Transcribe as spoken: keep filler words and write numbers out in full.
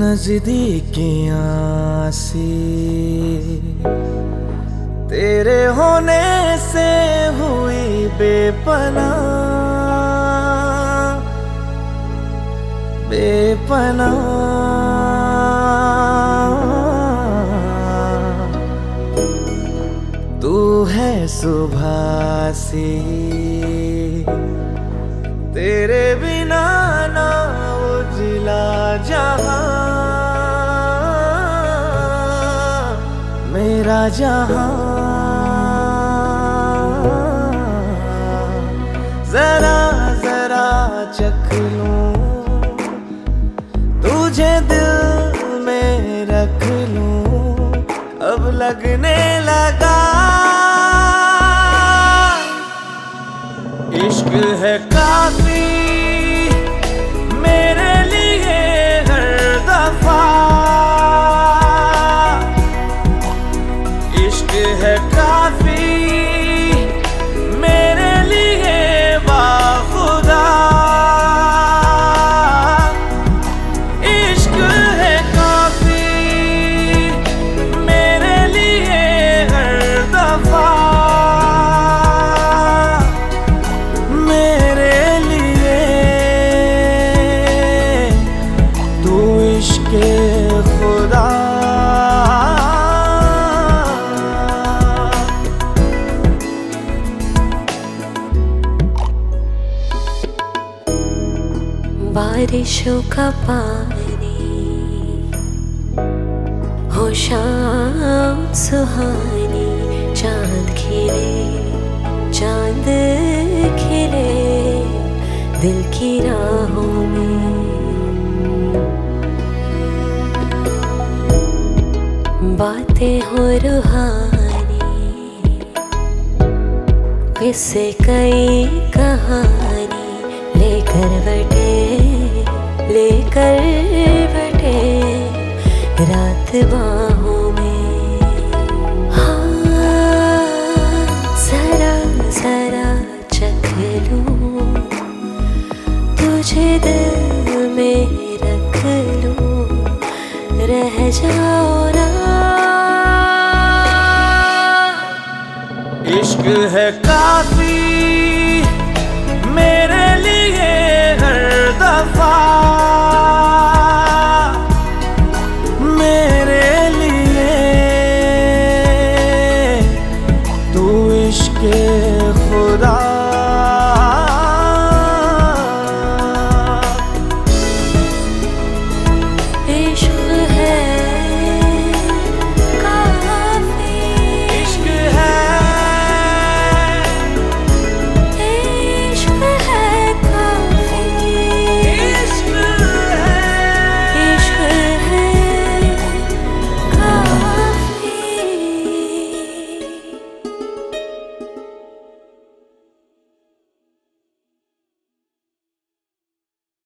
नजदीकियां से तेरे होने से हुई बेपनाह बेपनाह। तू है सुबह से तेरे बिना ना उजला जहां मेरा जहां। जरा जरा चख लूं तुझे दिल में रख लूं अब लगने लगा इश्क है काफी मेरे लिए हर दफा। इश्क है काफी मेरे लिए बाखुदा। इश्क है काफी मेरे लिए हर दफा। मेरे लिए तू इश्क खुदा। बारिशों का पानी हो शाम सुहानी चांद खिले चांद खिले दिल की राहों में। बातें हो रूहानी किससे कई कहानी लेकर बटे लेकर बटे रात बाहों में। हाँ जरा जरा चख लूं तुझे दिल में रख लूं रह जाओ ना। इश्क है काफी